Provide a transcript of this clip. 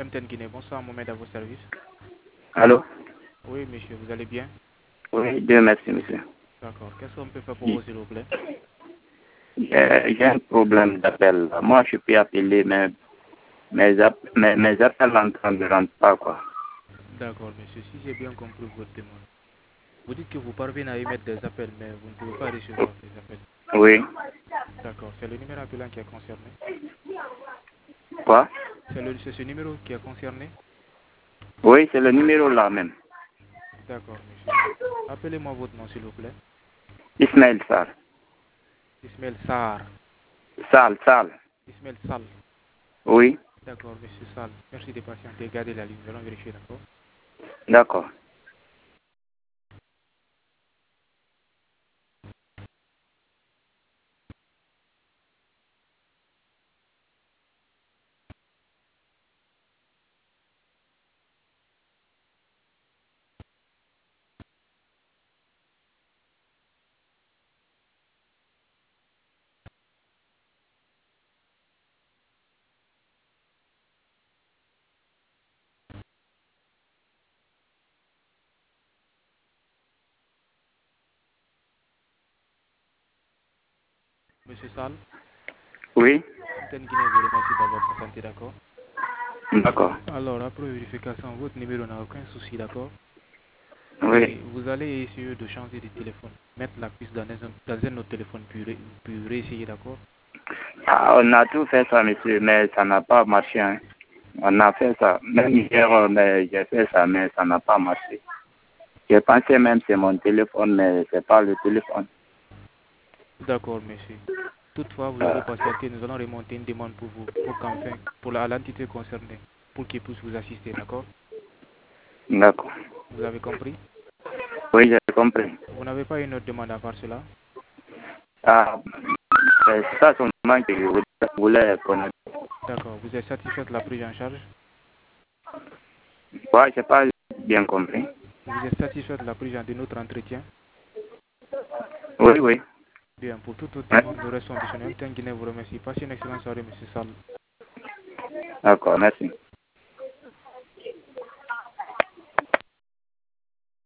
MTN Guinée, bonsoir, Mohamed à vos services. Allô? Oui, monsieur, vous allez bien? Oui, Dieu merci, monsieur. D'accord. Qu'est-ce qu'on peut faire pour vous, s'il vous plaît? J'ai un problème d'appel. Moi, je peux appeler, mais mes appels ne rentrent pas, quoi. D'accord, monsieur, si j'ai bien compris votre demande. Vous dites que vous parvenez à émettre des appels, mais vous ne pouvez pas recevoir ces appels. Oui. D'accord, c'est le numéro appelant qui est concerné. Quoi? C'est ce numéro qui est concerné? Oui, c'est le numéro là même. D'accord, monsieur. Appelez-moi votre nom, s'il vous plaît. Ismaël Sall. Ismaël Sarr. Sall. Ismaël Sall. Oui. D'accord, monsieur Sall. Merci de patienter. Gardez la ligne. Nous allons vérifier, d'accord? D'accord. Monsieur Sall, Oui. MTN Guinée vous remercie d'avoir patienté, d'accord? D'accord. Alors, après vérification, votre numéro n'a aucun souci, d'accord? Et Oui. vous allez essayer de changer de téléphone, mettre la puce dans un autre téléphone, puis réessayer, d'accord? Ah, on a tout fait ça, monsieur, mais ça n'a pas marché, hein. On a fait ça. Même hier, j'ai fait ça, mais ça n'a pas marché. Je pensais même que c'est mon téléphone, mais c'est pas le téléphone. D'accord, monsieur. Toutefois, vous Euh, aurez patienté, nous allons remonter une demande pour vous, pour qu'enfin, pour l'entité concernée, pour qu'il puisse vous assister, d'accord? D'accord. Vous avez compris? Oui, j'ai compris. Vous n'avez pas une autre demande à part cela? Ah, c'est ça seulement que je voulais connaître. D'accord. Vous êtes satisfait de la prise en charge? Ouais, j'ai pas bien compris. Vous êtes satisfait de la prise en de notre entretien? Oui, oui. Bien, pour toute autre Ouais. demande, nous restons disponibles. MTN Guinée vous remercie. Passez une excellente soirée, monsieur Sall. D'accord, merci.